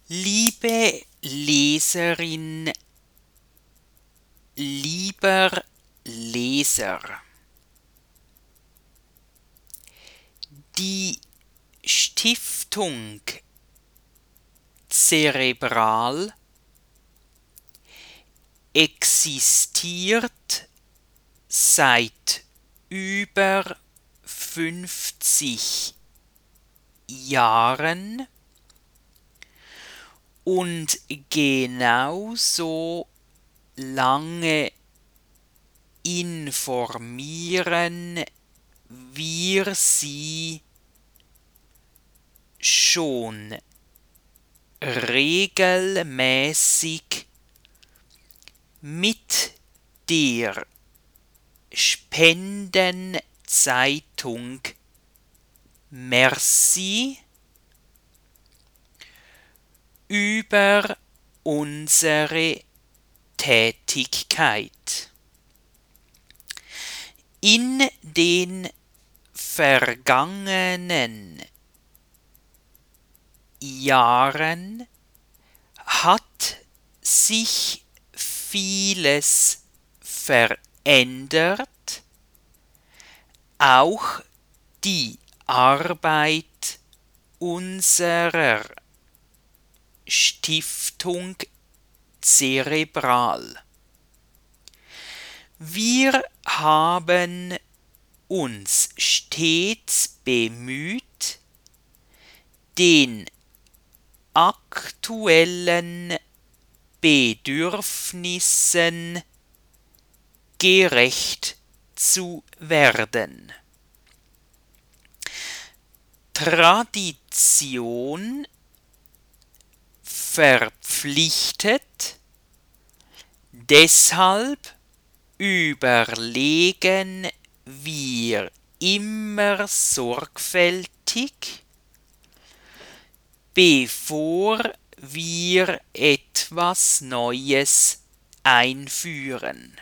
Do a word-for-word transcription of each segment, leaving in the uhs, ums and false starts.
Liebe Leserin, lieber Leser, die Stiftung Cerebral existiert seit über fünfzig Jahren und genauso lange informieren wir Sie schon regelmäßig mit der Spendenzeitung Merci über unsere Tätigkeit. In den vergangenen Jahren hat sich vieles verändert, auch die Arbeit unserer Stiftung Cerebral. Wir haben uns stets bemüht, den aktuellen Bedürfnissen gerecht zu werden. Tradition verpflichtet, deshalb überlegen wir immer sorgfältig, bevor wir etwas Neues einführen.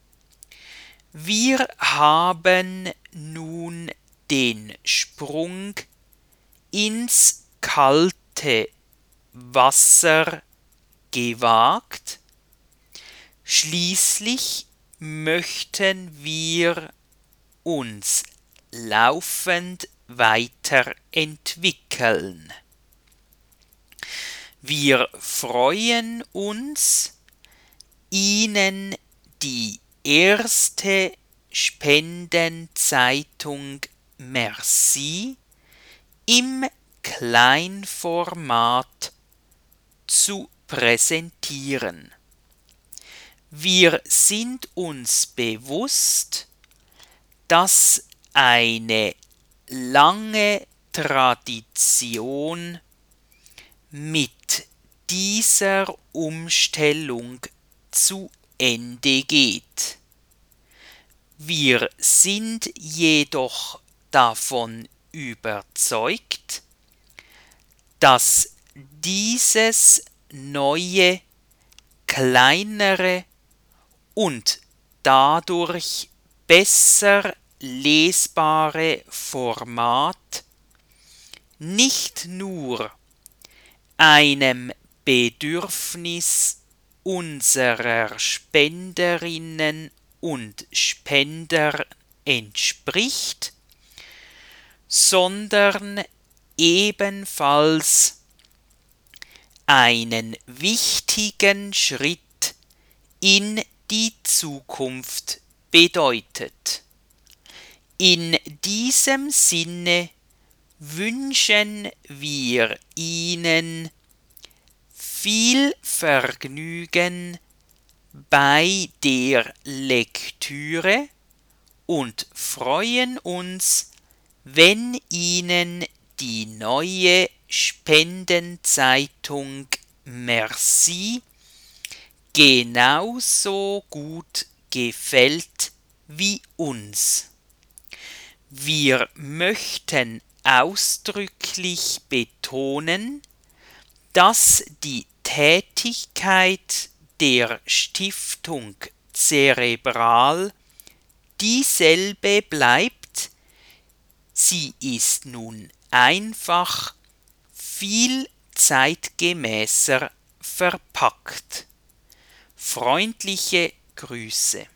Wir haben nun den Sprung ins kalte Wasser gewagt. Schließlich möchten wir uns laufend weiterentwickeln. Wir freuen uns, Ihnen die erste Spendenzeitung Merci im Kleinformat zu präsentieren. Wir sind uns bewusst, dass eine lange Tradition mit dieser Umstellung zu Ende geht. Wir sind jedoch davon überzeugt, dass dieses neue, kleinere und dadurch besser lesbare Format nicht nur einem Bedürfnis unserer Spenderinnen und Spender entspricht, sondern ebenfalls einen wichtigen Schritt in die Zukunft bedeutet. In diesem Sinne wünschen wir Ihnen viel Vergnügen bei der Lektüre und freuen uns, wenn Ihnen die neue Spendenzeitung Merci genauso gut gefällt wie uns. Wir möchten ausdrücklich betonen, dass die Tätigkeit der Stiftung Cerebral dieselbe bleibt. Sie ist nun einfach viel zeitgemäßer verpackt. Freundliche Grüße.